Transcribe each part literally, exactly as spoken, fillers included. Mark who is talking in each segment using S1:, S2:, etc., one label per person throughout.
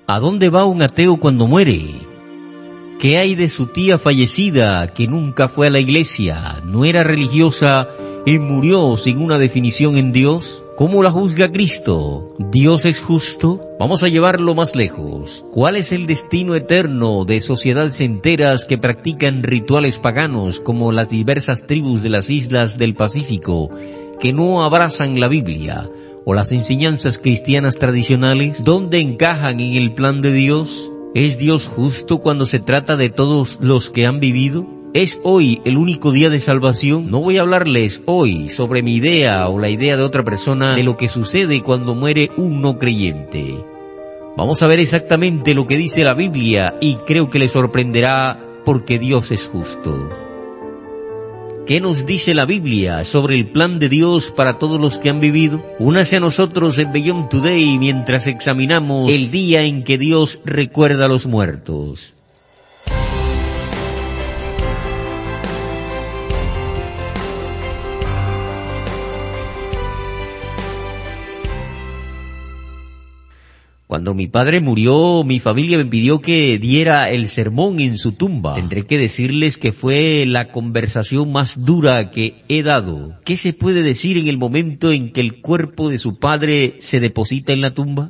S1: ¿A dónde va un ateo cuando muere? ¿Qué hay de su tía fallecida que nunca fue a la iglesia, no era religiosa y murió sin una definición en Dios? ¿Cómo la juzga Cristo? ¿Dios es justo? Vamos a llevarlo más lejos. ¿Cuál es el destino eterno de sociedades enteras que practican rituales paganos como las diversas tribus de las islas del Pacífico que no abrazan la Biblia o las enseñanzas cristianas tradicionales? ¿Dónde encajan en el plan de Dios? ¿Es Dios justo cuando se trata de todos los que han vivido? ¿Es hoy el único día de salvación? No voy a hablarles hoy sobre mi idea o la idea de otra persona de lo que sucede cuando muere un no creyente. Vamos a ver exactamente lo que dice la Biblia y creo que les sorprenderá porque Dios es justo. ¿Qué nos dice la Biblia sobre el plan de Dios para todos los que han vivido? Únase a nosotros en Beyond Today mientras examinamos el día en que Dios recuerda a los muertos. Cuando mi padre murió, mi familia me pidió que diera el sermón en su tumba. Tendré que decirles que fue la conversación más dura que he dado. ¿Qué se puede decir en el momento en que el cuerpo de su padre se deposita en la tumba?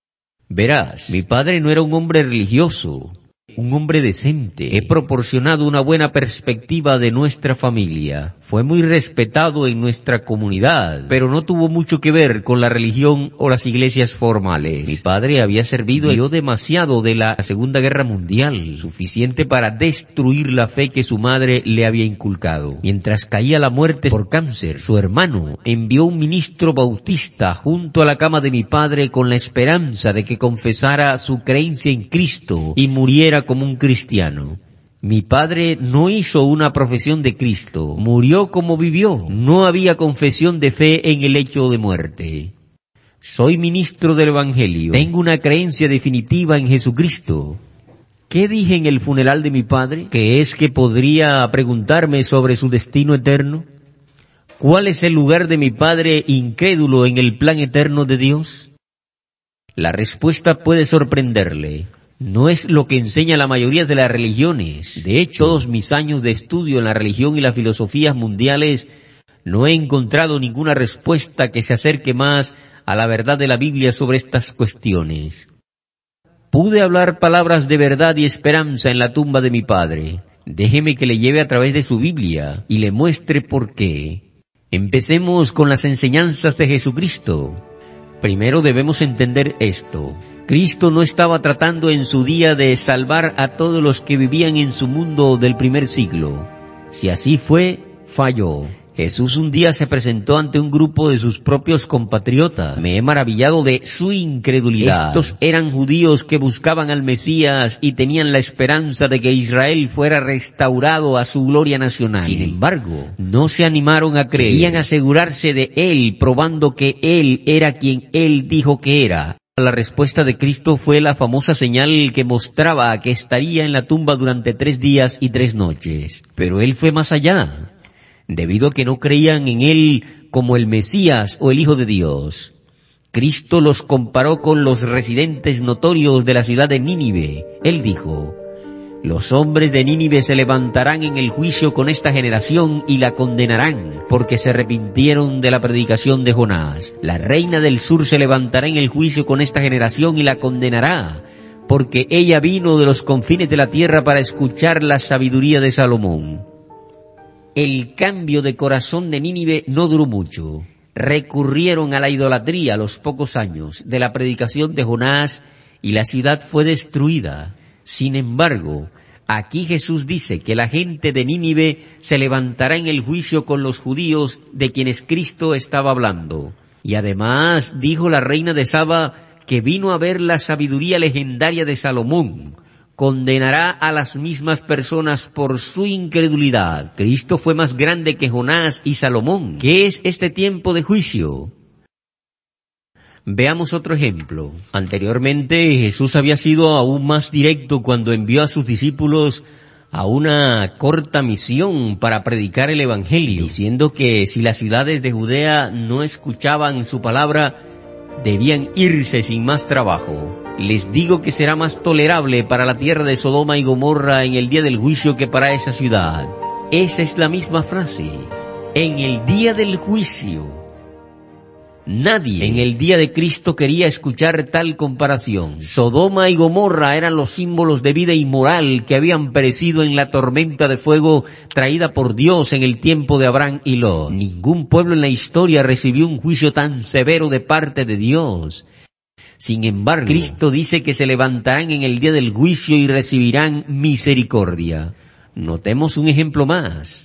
S1: Verás, mi padre no era un hombre religioso, un hombre decente. He proporcionado una buena perspectiva de nuestra familia. Fue muy respetado en nuestra comunidad, pero no tuvo mucho que ver con la religión o las iglesias formales. Mi padre había servido y dio demasiado de la Segunda Guerra Mundial, suficiente para destruir la fe que su madre le había inculcado. Mientras caía la muerte por cáncer, su hermano envió un ministro bautista junto a la cama de mi padre con la esperanza de que confesara su creencia en Cristo y muriera como un cristiano. Mi padre no hizo una profesión de Cristo, murió como vivió. No había confesión de fe en el hecho de muerte. Soy ministro del Evangelio, tengo una creencia definitiva en Jesucristo. ¿Qué dije en el funeral de mi padre? ¿Que es que podría preguntarme sobre su destino eterno? ¿Cuál es el lugar de mi padre incrédulo en el plan eterno de Dios? La respuesta puede sorprenderle. No es lo que enseña la mayoría de las religiones. De hecho, todos mis años de estudio en la religión y las filosofías mundiales, no he encontrado ninguna respuesta que se acerque más a la verdad de la Biblia sobre estas cuestiones. Pude hablar palabras de verdad y esperanza en la tumba de mi padre. Déjeme que le lleve a través de su Biblia y le muestre por qué. Empecemos con las enseñanzas de Jesucristo. Primero debemos entender esto. Cristo no estaba tratando en su día de salvar a todos los que vivían en su mundo del primer siglo. Si así fue, falló. Jesús un día se presentó ante un grupo de sus propios compatriotas. Me he maravillado de su incredulidad. Estos eran judíos que buscaban al Mesías y tenían la esperanza de que Israel fuera restaurado a su gloria nacional. Sin embargo, no se animaron a creer. Querían asegurarse de él, probando que él era quien él dijo que era. La respuesta de Cristo fue la famosa señal que mostraba que estaría en la tumba durante tres días y tres noches. Pero él fue más allá. Debido a que no creían en él como el Mesías o el Hijo de Dios, Cristo los comparó con los residentes notorios de la ciudad de Nínive. Él dijo: los hombres de Nínive se levantarán en el juicio con esta generación y la condenarán, porque se arrepintieron de la predicación de Jonás. La reina del sur se levantará en el juicio con esta generación y la condenará, porque ella vino de los confines de la tierra para escuchar la sabiduría de Salomón. El cambio de corazón de Nínive no duró mucho. Recurrieron a la idolatría a los pocos años de la predicación de Jonás y la ciudad fue destruida. Sin embargo, aquí Jesús dice que la gente de Nínive se levantará en el juicio con los judíos de quienes Cristo estaba hablando. Y además dijo la reina de Saba que vino a ver la sabiduría legendaria de Salomón. Condenará a las mismas personas por su incredulidad. Cristo fue más grande que Jonás y Salomón. ¿Qué es este tiempo de juicio? Veamos otro ejemplo. Anteriormente Jesús había sido aún más directo cuando envió a sus discípulos a una corta misión para predicar el Evangelio, diciendo que si las ciudades de Judea no escuchaban su palabra, debían irse sin más trabajo. Les digo que será más tolerable para la tierra de Sodoma y Gomorra en el día del juicio que para esa ciudad. Esa es la misma frase. En el día del juicio. Nadie en el día de Cristo quería escuchar tal comparación. Sodoma y Gomorra eran los símbolos de vida inmoral que habían perecido en la tormenta de fuego traída por Dios en el tiempo de Abraham y Lot. Ningún pueblo en la historia recibió un juicio tan severo de parte de Dios. Sin embargo, Cristo dice que se levantarán en el día del juicio y recibirán misericordia. Notemos un ejemplo más.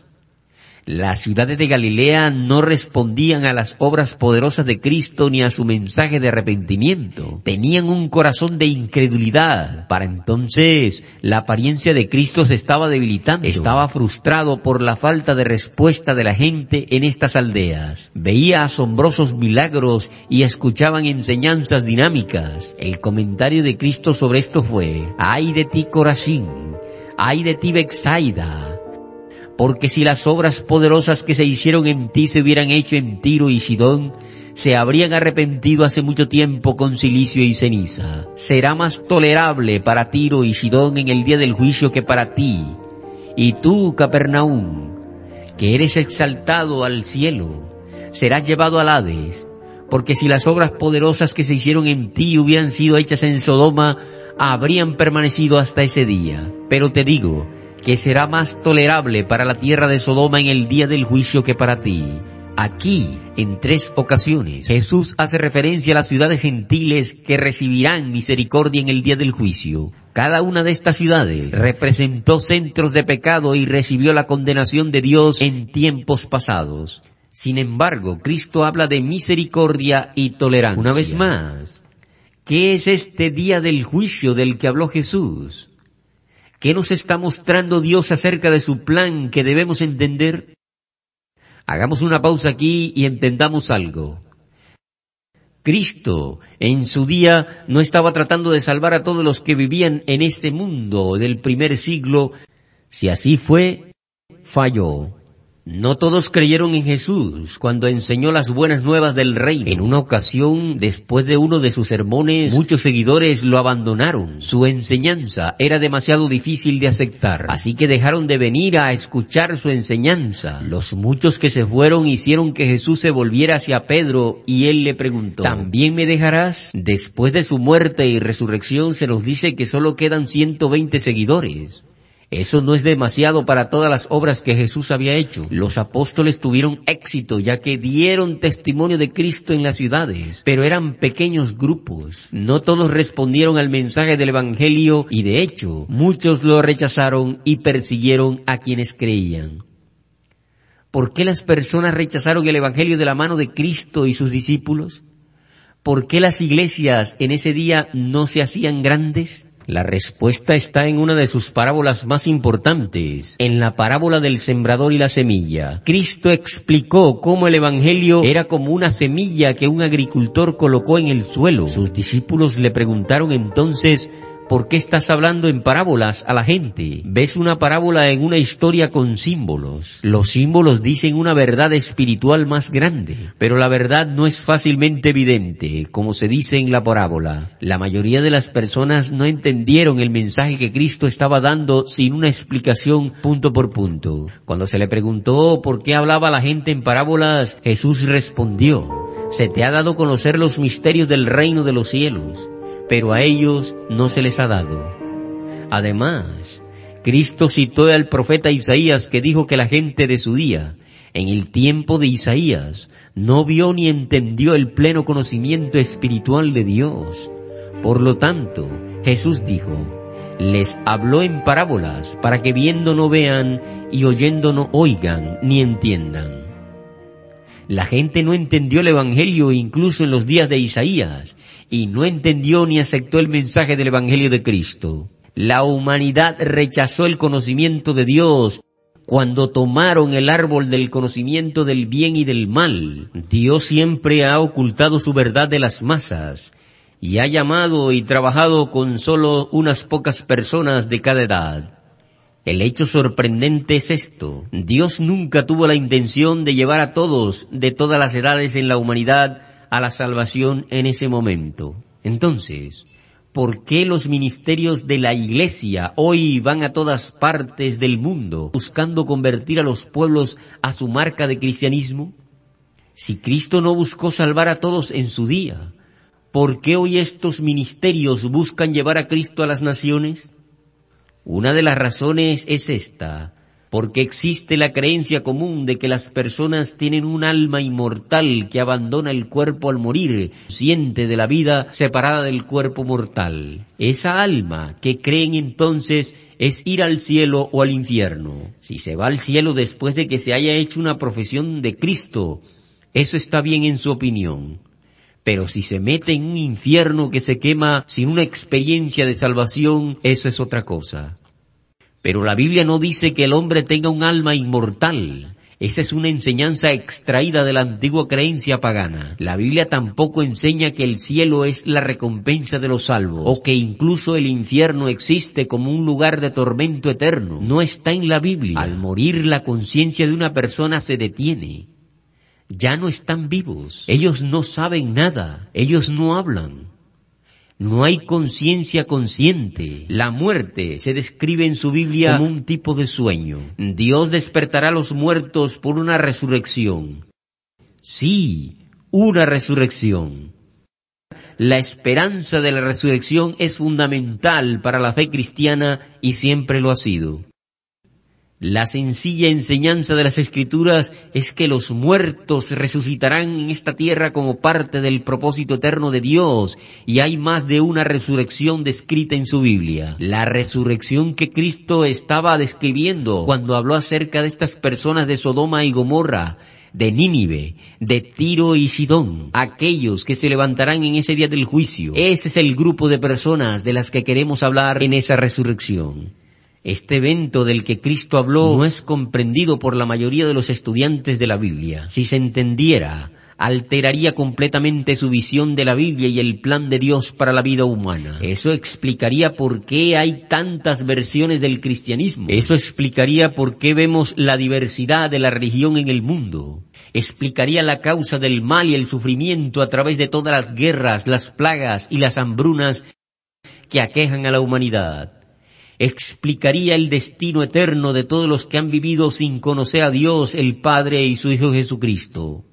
S1: Las ciudades de Galilea no respondían a las obras poderosas de Cristo ni a su mensaje de arrepentimiento. Tenían un corazón de incredulidad. Para entonces, la apariencia de Cristo se estaba debilitando. Estaba frustrado por la falta de respuesta de la gente en estas aldeas. Veía asombrosos milagros y escuchaban enseñanzas dinámicas. El comentario de Cristo sobre esto fue: ¡ay de ti, Corazín! ¡ay de ti, Betsaida! Porque si las obras poderosas que se hicieron en ti se hubieran hecho en Tiro y Sidón, se habrían arrepentido hace mucho tiempo con cilicio y ceniza. Será más tolerable para Tiro y Sidón en el día del juicio que para ti. Y tú, Capernaum, que eres exaltado al cielo, serás llevado al Hades. Porque si las obras poderosas que se hicieron en ti hubieran sido hechas en Sodoma, habrían permanecido hasta ese día. Pero te digo que será más tolerable para la tierra de Sodoma en el día del juicio que para ti. Aquí, en tres ocasiones, Jesús hace referencia a las ciudades gentiles que recibirán misericordia en el día del juicio. Cada una de estas ciudades representó centros de pecado y recibió la condenación de Dios en tiempos pasados. Sin embargo, Cristo habla de misericordia y tolerancia. Una vez más, ¿qué es este día del juicio del que habló Jesús? ¿Qué nos está mostrando Dios acerca de su plan que debemos entender? Hagamos una pausa aquí y entendamos algo. Cristo, en su día, no estaba tratando de salvar a todos los que vivían en este mundo del primer siglo. Si así fue, falló. No todos creyeron en Jesús cuando enseñó las buenas nuevas del reino. En una ocasión, después de uno de sus sermones, muchos seguidores lo abandonaron. Su enseñanza era demasiado difícil de aceptar, así que dejaron de venir a escuchar su enseñanza. Los muchos que se fueron hicieron que Jesús se volviera hacia Pedro y él le preguntó: ¿también me dejarás? Después de su muerte y resurrección se nos dice que solo quedan ciento veinte seguidores. Eso no es demasiado para todas las obras que Jesús había hecho. Los apóstoles tuvieron éxito ya que dieron testimonio de Cristo en las ciudades, pero eran pequeños grupos. No todos respondieron al mensaje del Evangelio y de hecho, muchos lo rechazaron y persiguieron a quienes creían. ¿Por qué las personas rechazaron el Evangelio de la mano de Cristo y sus discípulos? ¿Por qué las iglesias en ese día no se hacían grandes? La respuesta está en una de sus parábolas más importantes, en la parábola del sembrador y la semilla. Cristo explicó cómo el Evangelio era como una semilla que un agricultor colocó en el suelo. Sus discípulos le preguntaron entonces: ¿por qué estás hablando en parábolas a la gente? Ves una parábola en una historia con símbolos. Los símbolos dicen una verdad espiritual más grande, pero la verdad no es fácilmente evidente, como se dice en la parábola. La mayoría de las personas no entendieron el mensaje que Cristo estaba dando sin una explicación punto por punto. Cuando se le preguntó por qué hablaba la gente en parábolas, Jesús respondió: se te ha dado conocer los misterios del reino de los cielos, pero a ellos no se les ha dado. Además, Cristo citó al profeta Isaías, que dijo que la gente de su día, en el tiempo de Isaías, no vio ni entendió el pleno conocimiento espiritual de Dios. Por lo tanto, Jesús dijo: les habló en parábolas para que viendo no vean y oyendo no oigan ni entiendan. La gente no entendió el Evangelio incluso en los días de Isaías, y no entendió ni aceptó el mensaje del Evangelio de Cristo. La humanidad rechazó el conocimiento de Dios cuando tomaron el árbol del conocimiento del bien y del mal. Dios siempre ha ocultado su verdad de las masas y ha llamado y trabajado con solo unas pocas personas de cada edad. El hecho sorprendente es esto: Dios nunca tuvo la intención de llevar a todos de todas las edades en la humanidad a la salvación en ese momento. Entonces, ¿Por qué los ministerios de la Iglesia hoy van a todas partes del mundo buscando convertir a los pueblos a su marca de cristianismo? Si Cristo no buscó salvar a todos en su día, ¿por qué hoy estos ministerios buscan llevar a Cristo a las naciones? Una de las razones es esta: porque existe la creencia común de que las personas tienen un alma inmortal que abandona el cuerpo al morir, consciente de la vida separada del cuerpo mortal. Esa alma que creen entonces es ir al cielo o al infierno. Si se va al cielo después de que se haya hecho una profesión de Cristo, eso está bien en su opinión. Pero si se mete en un infierno que se quema sin una experiencia de salvación, eso es otra cosa. Pero la Biblia no dice que el hombre tenga un alma inmortal. Esa es una enseñanza extraída de la antigua creencia pagana. La Biblia tampoco enseña que el cielo es la recompensa de los salvos, o que incluso el infierno existe como un lugar de tormento eterno. No está en la Biblia. Al morir, la conciencia de una persona se detiene. Ya no están vivos. Ellos no saben nada. Ellos no hablan. No hay conciencia consciente. La muerte se describe en su Biblia como un tipo de sueño. Dios despertará a los muertos por una resurrección. Sí, una resurrección. La esperanza de la resurrección es fundamental para la fe cristiana y siempre lo ha sido. La sencilla enseñanza de las Escrituras es que los muertos resucitarán en esta tierra como parte del propósito eterno de Dios, y hay más de una resurrección descrita en su Biblia. La resurrección que Cristo estaba describiendo cuando habló acerca de estas personas de Sodoma y Gomorra, de Nínive, de Tiro y Sidón, aquellos que se levantarán en ese día del juicio. Ese es el grupo de personas de las que queremos hablar en esa resurrección. Este evento del que Cristo habló no es comprendido por la mayoría de los estudiantes de la Biblia. Si se entendiera, alteraría completamente su visión de la Biblia y el plan de Dios para la vida humana. Eso explicaría por qué hay tantas versiones del cristianismo. Eso explicaría por qué vemos la diversidad de la religión en el mundo. Explicaría la causa del mal y el sufrimiento a través de todas las guerras, las plagas y las hambrunas que aquejan a la humanidad. Explicaría el destino eterno de todos los que han vivido sin conocer a Dios, el Padre y su Hijo Jesucristo.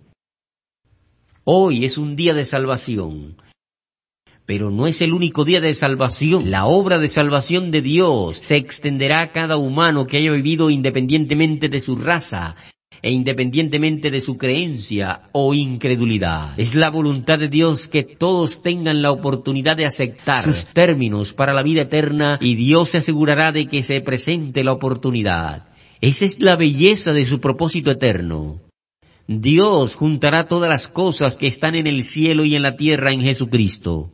S1: Hoy es un día de salvación, pero no es el único día de salvación. La obra de salvación de Dios se extenderá a cada humano que haya vivido independientemente de su raza e independientemente de su creencia o incredulidad. Es la voluntad de Dios que todos tengan la oportunidad de aceptar sus términos para la vida eterna, y Dios se asegurará de que se presente la oportunidad. Esa es la belleza de su propósito eterno. Dios juntará todas las cosas que están en el cielo y en la tierra en Jesucristo.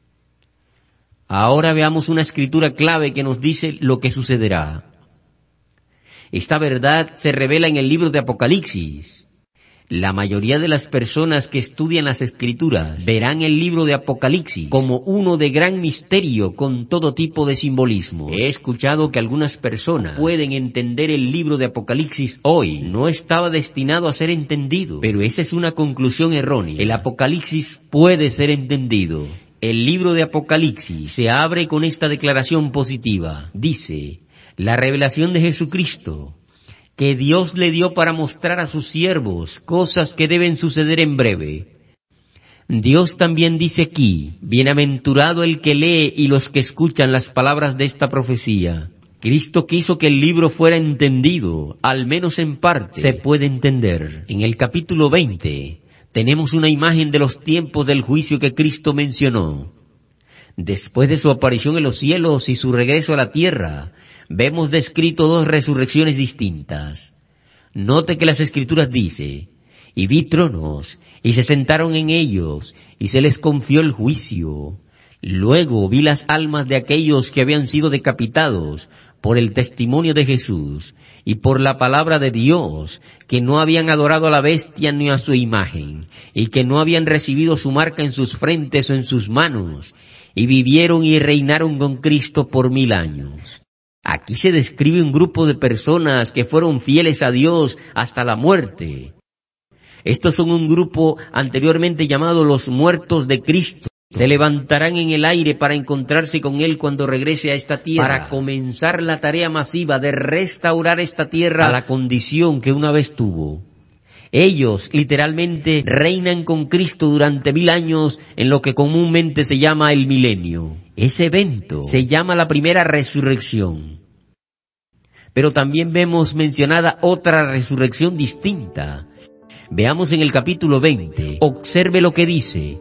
S1: Ahora veamos una escritura clave que nos dice lo que sucederá. Esta verdad se revela en el libro de Apocalipsis. La mayoría de las personas que estudian las Escrituras verán el libro de Apocalipsis como uno de gran misterio con todo tipo de simbolismo. He escuchado que algunas personas pueden entender el libro de Apocalipsis hoy. No estaba destinado a ser entendido, pero esa es una conclusión errónea. El Apocalipsis puede ser entendido. El libro de Apocalipsis se abre con esta declaración positiva. Dice: la revelación de Jesucristo, que Dios le dio para mostrar a sus siervos cosas que deben suceder en breve. Dios también dice aquí: bienaventurado el que lee y los que escuchan las palabras de esta profecía. Cristo quiso que el libro fuera entendido, al menos en parte se puede entender. En el capítulo veinte tenemos una imagen de los tiempos del juicio que Cristo mencionó. Después de su aparición en los cielos y su regreso a la tierra, vemos descrito dos resurrecciones distintas. Note que las Escrituras dice: y vi tronos, y se sentaron en ellos, y se les confió el juicio. Luego vi las almas de aquellos que habían sido decapitados por el testimonio de Jesús y por la palabra de Dios, que no habían adorado a la bestia ni a su imagen, y que no habían recibido su marca en sus frentes o en sus manos, y vivieron y reinaron con Cristo por mil años. Aquí se describe un grupo de personas que fueron fieles a Dios hasta la muerte. Estos son un grupo anteriormente llamado los muertos de Cristo. se levantarán en el aire para encontrarse con Él cuando regrese a esta tierra, para comenzar la tarea masiva de restaurar esta tierra a la condición que una vez tuvo. Ellos literalmente reinan con Cristo durante mil años en lo que comúnmente se llama el milenio. Ese evento se llama la primera resurrección. Pero también vemos mencionada otra resurrección distinta. Veamos en el capítulo veinte, observe lo que dice.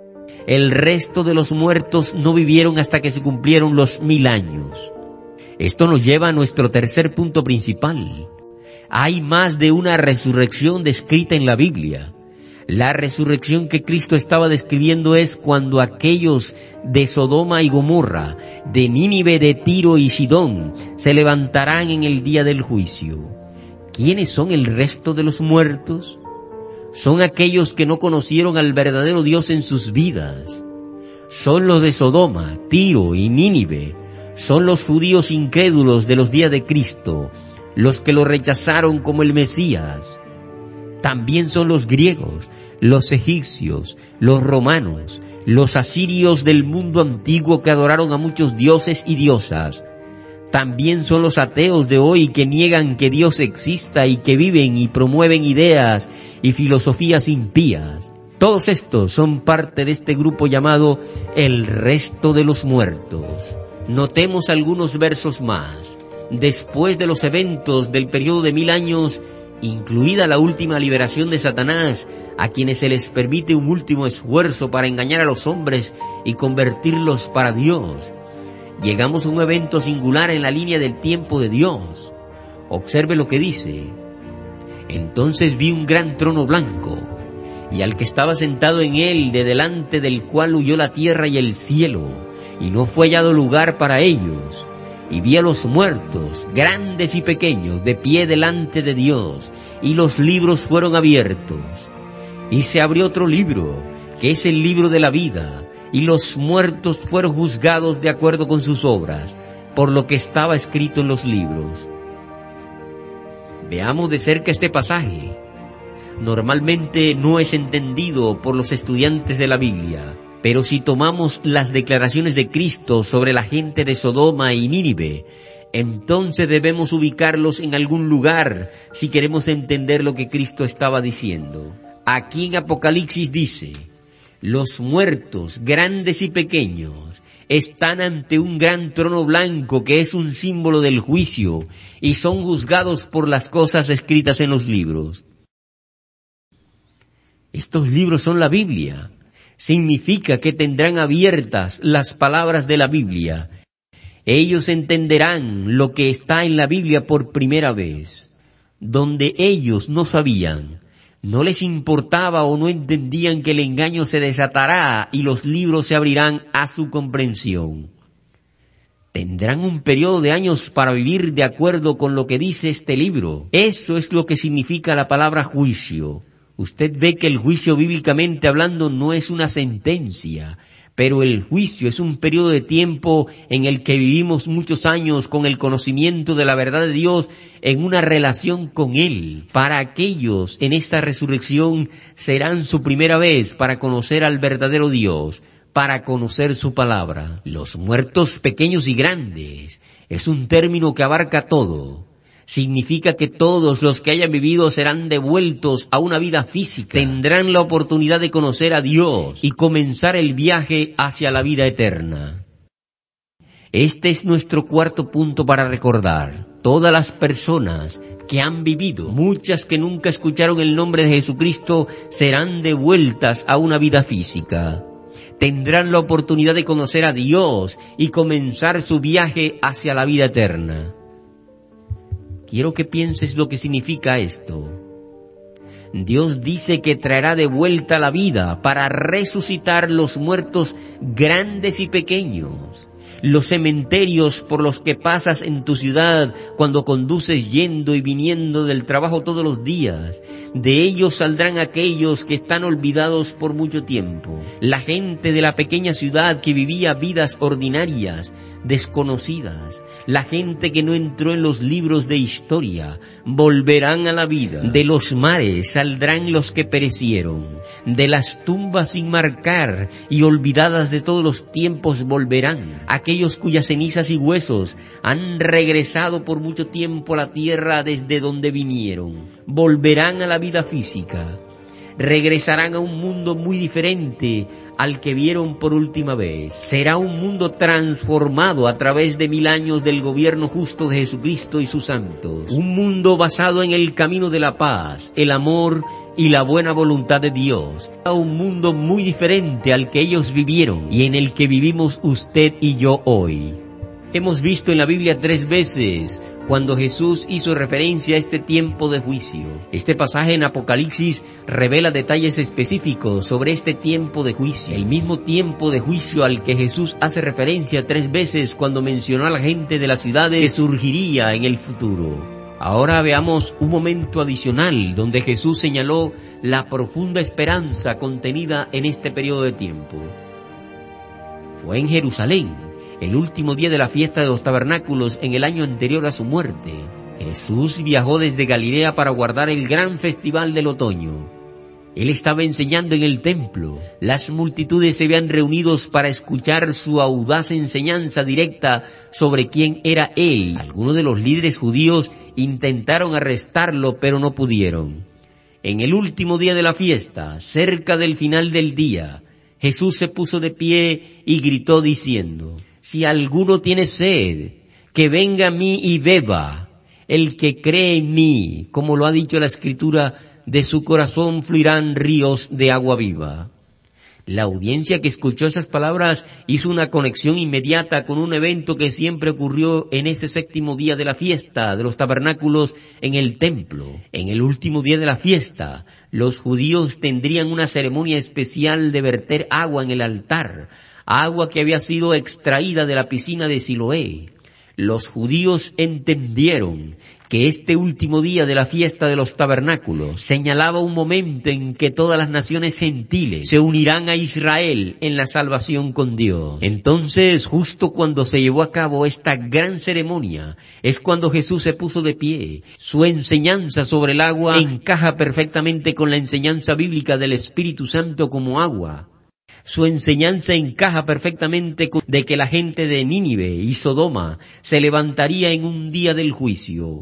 S1: El resto de los muertos no vivieron hasta que se cumplieron los mil años. Esto nos lleva a nuestro tercer punto principal. Hay más de una resurrección descrita en la Biblia. La resurrección que Cristo estaba describiendo es cuando aquellos de Sodoma y Gomorra, de Nínive, de Tiro y Sidón, se levantarán en el día del juicio. ¿Quiénes son el resto de los muertos? Son aquellos que no conocieron al verdadero Dios en sus vidas. Son los de Sodoma, Tiro y Nínive. Son los judíos incrédulos de los días de Cristo, los que lo rechazaron como el Mesías. También son los griegos, los egipcios, los romanos, los asirios del mundo antiguo que adoraron a muchos dioses y diosas. También son los ateos de hoy que niegan que Dios exista y que viven y promueven ideas y filosofías impías. Todos estos son parte de este grupo llamado el resto de los muertos. Notemos algunos versos más. Después de los eventos del periodo de mil años, incluida la última liberación de Satanás, a quienes se les permite un último esfuerzo para engañar a los hombres y convertirlos para Dios, llegamos a un evento singular en la línea del tiempo de Dios. Observe lo que dice. Entonces vi un gran trono blanco, y al que estaba sentado en él, de delante del cual huyó la tierra y el cielo, y no fue hallado lugar para ellos. Y vi a los muertos, grandes y pequeños, de pie delante de Dios, y los libros fueron abiertos. Y se abrió otro libro, que es el libro de la vida, y los muertos fueron juzgados de acuerdo con sus obras, por lo que estaba escrito en los libros. Veamos de cerca este pasaje. Normalmente no es entendido por los estudiantes de la Biblia, pero si tomamos las declaraciones de Cristo sobre la gente de Sodoma y Nínive, entonces debemos ubicarlos en algún lugar si queremos entender lo que Cristo estaba diciendo. Aquí en Apocalipsis dice: los muertos, grandes y pequeños, están ante un gran trono blanco que es un símbolo del juicio y son juzgados por las cosas escritas en los libros. Estos libros son la Biblia. Significa que tendrán abiertas las palabras de la Biblia. Ellos entenderán lo que está en la Biblia por primera vez. Donde ellos no sabían, no les importaba o no entendían que el engaño se desatará y los libros se abrirán a su comprensión. Tendrán un periodo de años para vivir de acuerdo con lo que dice este libro. Eso es lo que significa la palabra juicio. Usted ve que el juicio bíblicamente hablando no es una sentencia, pero el juicio es un periodo de tiempo en el que vivimos muchos años con el conocimiento de la verdad de Dios en una relación con Él. Para aquellos en esta resurrección serán su primera vez para conocer al verdadero Dios, para conocer su palabra. Los muertos pequeños y grandes es un término que abarca todo. Significa que todos los que hayan vivido serán devueltos a una vida física, tendrán la oportunidad de conocer a Dios y comenzar el viaje hacia la vida eterna. Este es nuestro cuarto punto para recordar. Todas las personas que han vivido, muchas que nunca escucharon el nombre de Jesucristo, serán devueltas a una vida física. Tendrán la oportunidad de conocer a Dios y comenzar su viaje hacia la vida eterna. Quiero que pienses lo que significa esto. Dios dice que traerá de vuelta la vida para resucitar los muertos grandes y pequeños. Los cementerios por los que pasas en tu ciudad cuando conduces yendo y viniendo del trabajo todos los días, de ellos saldrán aquellos que están olvidados por mucho tiempo. La gente de la pequeña ciudad que vivía vidas ordinarias, desconocidas, la gente que no entró en los libros de historia, volverán a la vida. De los mares saldrán los que perecieron, de las tumbas sin marcar y olvidadas de todos los tiempos volverán. Aquellos cuyas cenizas y huesos han regresado por mucho tiempo a la tierra desde donde vinieron, volverán a la vida física. Regresarán a un mundo muy diferente al que vieron por última vez. Será un mundo transformado a través de mil años del gobierno justo de Jesucristo y sus santos. Un mundo basado en el camino de la paz, el amor y la buena voluntad de Dios. Un mundo muy diferente al que ellos vivieron y en el que vivimos usted y yo hoy. Hemos visto en la Biblia tres veces cuando Jesús hizo referencia a este tiempo de juicio. Este pasaje en Apocalipsis revela detalles específicos sobre este tiempo de juicio. El mismo tiempo de juicio al que Jesús hace referencia tres veces cuando mencionó a la gente de las ciudades que surgiría en el futuro. Ahora veamos un momento adicional donde Jesús señaló la profunda esperanza contenida en este periodo de tiempo. Fue en Jerusalén, el último día de la fiesta de los tabernáculos en el año anterior a su muerte. Jesús viajó desde Galilea para guardar el gran festival del otoño. Él estaba enseñando en el templo. Las multitudes se habían reunido para escuchar su audaz enseñanza directa sobre quién era Él. Algunos de los líderes judíos intentaron arrestarlo, pero no pudieron. En el último día de la fiesta, cerca del final del día, Jesús se puso de pie y gritó diciendo: si alguno tiene sed, que venga a mí y beba. El que cree en mí, como lo ha dicho la Escritura, de su corazón fluirán ríos de agua viva. La audiencia que escuchó esas palabras hizo una conexión inmediata con un evento que siempre ocurrió en ese séptimo día de la fiesta de los tabernáculos en el templo. En el último día de la fiesta, los judíos tendrían una ceremonia especial de verter agua en el altar, agua que había sido extraída de la piscina de Siloé. Los judíos entendieron que este último día de la fiesta de los tabernáculos señalaba un momento en que todas las naciones gentiles se unirán a Israel en la salvación con Dios. Entonces, justo cuando se llevó a cabo esta gran ceremonia, es cuando Jesús se puso de pie. Su enseñanza sobre el agua encaja perfectamente con la enseñanza bíblica del Espíritu Santo como agua. Su enseñanza encaja perfectamente con de que la gente de Nínive y Sodoma se levantaría en un día del juicio.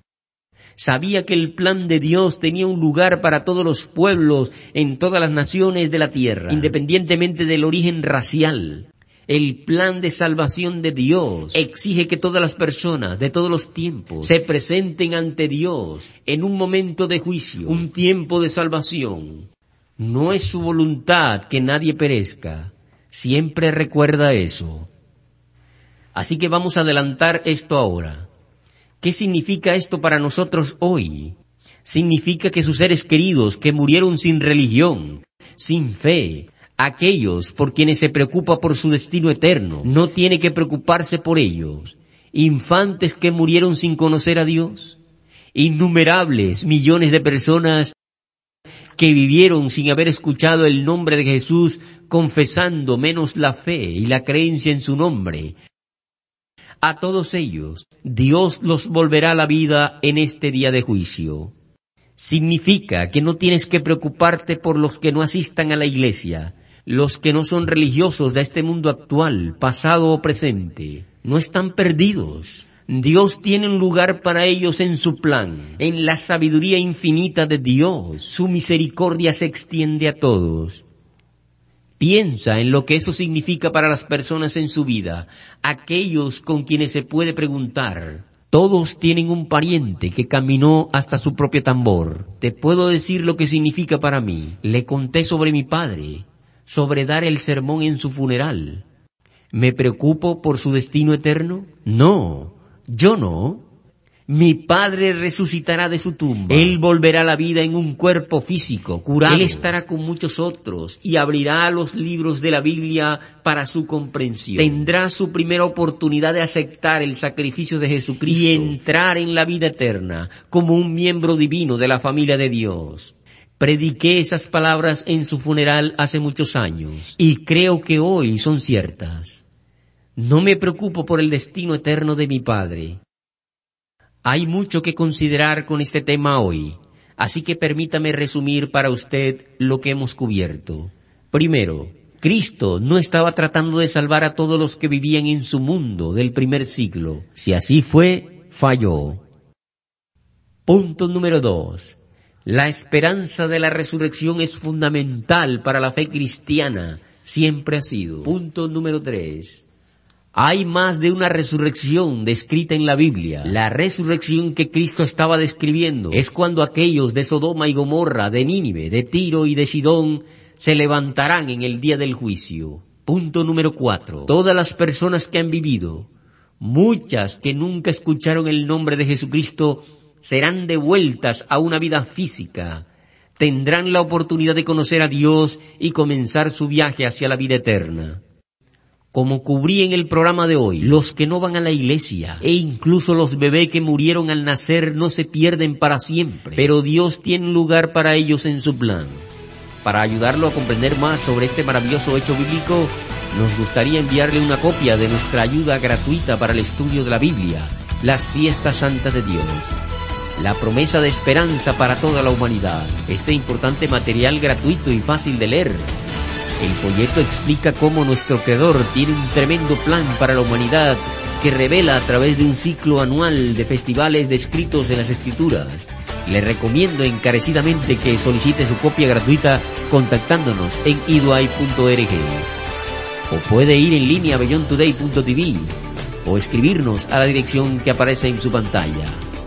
S1: Sabía que el plan de Dios tenía un lugar para todos los pueblos en todas las naciones de la tierra, independientemente del origen racial. El plan de salvación de Dios exige que todas las personas de todos los tiempos se presenten ante Dios en un momento de juicio, un tiempo de salvación. No es su voluntad que nadie perezca. Siempre recuerda eso. Así que vamos a adelantar esto ahora. ¿Qué significa esto para nosotros hoy? Significa que sus seres queridos que murieron sin religión, sin fe, aquellos por quienes se preocupa por su destino eterno, no tiene que preocuparse por ellos. Infantes que murieron sin conocer a Dios, innumerables millones de personas que vivieron sin haber escuchado el nombre de Jesús, confesando menos la fe y la creencia en su nombre. A todos ellos, Dios los volverá a la vida en este día de juicio. Significa que no tienes que preocuparte por los que no asistan a la iglesia, los que no son religiosos de este mundo actual, pasado o presente. No están perdidos. Dios tiene un lugar para ellos en su plan, en la sabiduría infinita de Dios. Su misericordia se extiende a todos. Piensa en lo que eso significa para las personas en su vida, aquellos con quienes se puede preguntar. Todos tienen un pariente que caminó hasta su propio tambor. Te puedo decir lo que significa para mí. Le conté sobre mi padre, sobre dar el sermón en su funeral. ¿Me preocupo por su destino eterno? No. Yo no. Mi Padre resucitará de su tumba. Él volverá a la vida en un cuerpo físico, curado. Él estará con muchos otros y abrirá los libros de la Biblia para su comprensión. Tendrá su primera oportunidad de aceptar el sacrificio de Jesucristo y entrar en la vida eterna como un miembro divino de la familia de Dios. Prediqué esas palabras en su funeral hace muchos años y creo que hoy son ciertas. No me preocupo por el destino eterno de mi Padre. Hay mucho que considerar con este tema hoy, así que permítame resumir para usted lo que hemos cubierto. Primero, Cristo no estaba tratando de salvar a todos los que vivían en su mundo del primer siglo. Si así fue, falló. Punto número dos. La esperanza de la resurrección es fundamental para la fe cristiana, siempre ha sido. Punto número tres. Hay más de una resurrección descrita en la Biblia. La resurrección que Cristo estaba describiendo es cuando aquellos de Sodoma y Gomorra, de Nínive, de Tiro y de Sidón se levantarán en el día del juicio. Punto número cuatro. Todas las personas que han vivido, muchas que nunca escucharon el nombre de Jesucristo, serán devueltas a una vida física. Tendrán la oportunidad de conocer a Dios y comenzar su viaje hacia la vida eterna. Como cubrí en el programa de hoy, los que no van a la iglesia e incluso los bebés que murieron al nacer no se pierden para siempre, pero Dios tiene un lugar para ellos en su plan. Para ayudarlo a comprender más sobre este maravilloso hecho bíblico, nos gustaría enviarle una copia de nuestra ayuda gratuita para el estudio de la Biblia, las fiestas santas de Dios. La promesa de esperanza para toda la humanidad. Este importante material gratuito y fácil de leer. El folleto explica cómo nuestro Creador tiene un tremendo plan para la humanidad que revela a través de un ciclo anual de festivales descritos en las Escrituras. Le recomiendo encarecidamente que solicite su copia gratuita contactándonos en iduay punto org. O puede ir en línea a beyond today punto t v o escribirnos a la dirección que aparece en su pantalla.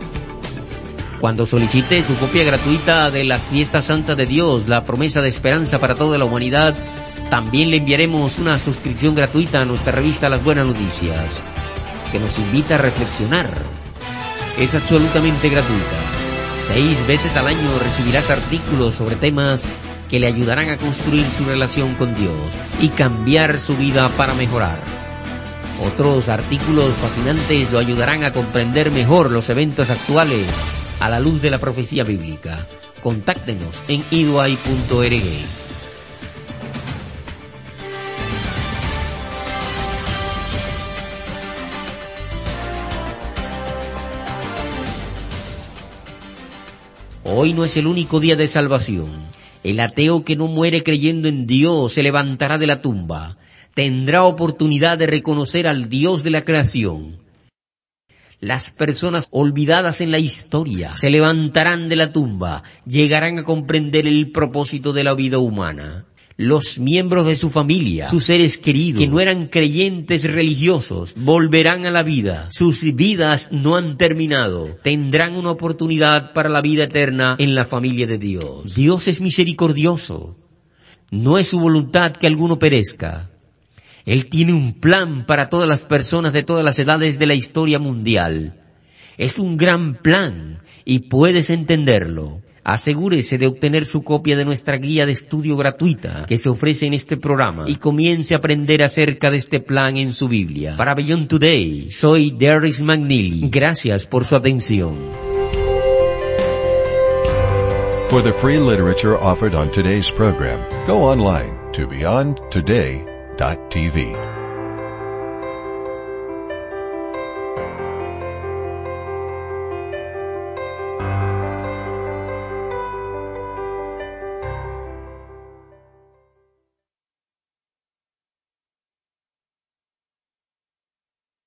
S1: Cuando solicite su copia gratuita de las fiestas santas de Dios, la promesa de esperanza para toda la humanidad, también le enviaremos una suscripción gratuita a nuestra revista Las Buenas Noticias, que nos invita a reflexionar. Es absolutamente gratuita. Seis veces al año recibirás artículos sobre temas que le ayudarán a construir su relación con Dios y cambiar su vida para mejorar. Otros artículos fascinantes lo ayudarán a comprender mejor los eventos actuales a la luz de la profecía bíblica. Contáctenos en iduay punto org. Hoy no es el único día de salvación. El ateo que no muere creyendo en Dios se levantará de la tumba. Tendrá oportunidad de reconocer al Dios de la creación. Las personas olvidadas en la historia se levantarán de la tumba, llegarán a comprender el propósito de la vida humana. Los miembros de su familia, sus seres queridos, que no eran creyentes religiosos, volverán a la vida. Sus vidas no han terminado. Tendrán una oportunidad para la vida eterna en la familia de Dios. Dios es misericordioso. No es su voluntad que alguno perezca. Él tiene un plan para todas las personas de todas las edades de la historia mundial. Es un gran plan y puedes entenderlo. Asegúrese de obtener su copia de nuestra guía de estudio gratuita que se ofrece en este programa y comience a aprender acerca de este plan en su Biblia. Para Beyond Today, soy Darius McNeely. Gracias por su atención.
S2: For the free literature offered on today's program, go online to beyond today dot t v.